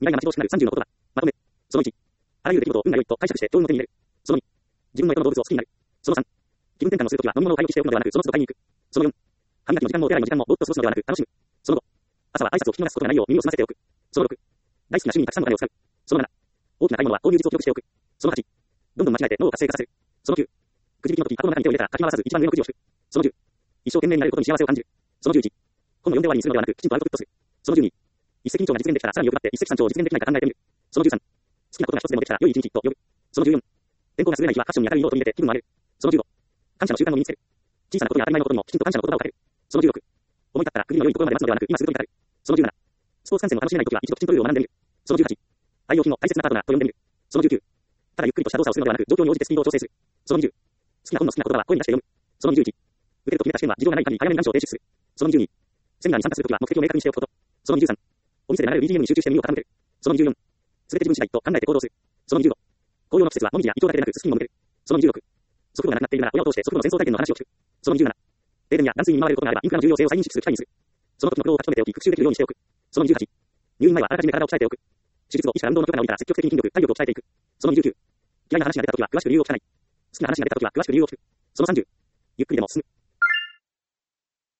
来が待ち遠しくなる30の言葉。まとめ。その1。あらゆる出来事を運が良いと解釈して上運の手に入れる。その2。自分の干支の動物を好きになる。その3。気分転換をするときは飲み物を買い置きしておくのではなく、その都度買いに行く。その4。歯磨きの時間もお手洗いの時間もぼーっと過ごすのではなく楽しむ。その5。朝は挨拶を聞き逃すことがないよう耳を澄ませておく。その6。大好きな趣味にたくさんのお金を使う。その7。大きな買い物は購入率を記録しておく。その8。どんどん間違えて脳を活性化させる。その9。くじ引きの時、箱の中に手を入れたらかき回さず一番上のくじを引く。その10。一生懸命になることに幸せを感じる。その11。本を読んで終わりにするのではなく、きちんとアウトプットする。その12。一石二鳥が実現できたらさらに欲張って一石三鳥を実現できないか考えてみる。その13。好きなことが一つでもできたら良い一日と呼ぶ。その14。天候が優れない日はファッションに明るい色を取り入れて気分を上げる。その15。感謝の習慣を身につける。小さなことや当たり前のことにもきちんと感謝の言葉をかける。その16。思い立ったら首の良いところまで待つのではなく今すぐとに至る。その17。スポーツ観戦を楽しめないときは一度きちんとルールを学んでみる。その18。愛用品を大切なパートナーと呼んでみる。その19。ただゆっくりとした動作をするのではなく状況に応じてスピードを調整する。その20。好きな本の好きな言葉は声に出して読む。その21。受けると決めた試験は事情がない限り早めに願書を提出する。その22。セミナーに参加するときは目的を明確にしておくこと。その23。お店で流れる BGM に集中して耳を傾ける。その24。すべて自分次第と考えて行動する。その25。紅葉の季節は紅葉やイチョウだけでなくスキンも向ける。その26。祖父母が亡くなっているなら親を通して祖父母の戦争体験の話を聞く。その27。停電や断水に見舞われることがあればインフラの重要性を再認識する機会にする。その時の苦労を書き留めておき復習できるようにしておく。その28。入院前はあらかじめ体を鍛えておく。手術後、医師から運動の許可が下りたら積極的に筋力、体力を鍛えていく。その29。嫌いな話が出た時は詳しく理由を聞かない。好きな話が出た時は詳しく理由を聞く。その30。ゆっくりでも進む。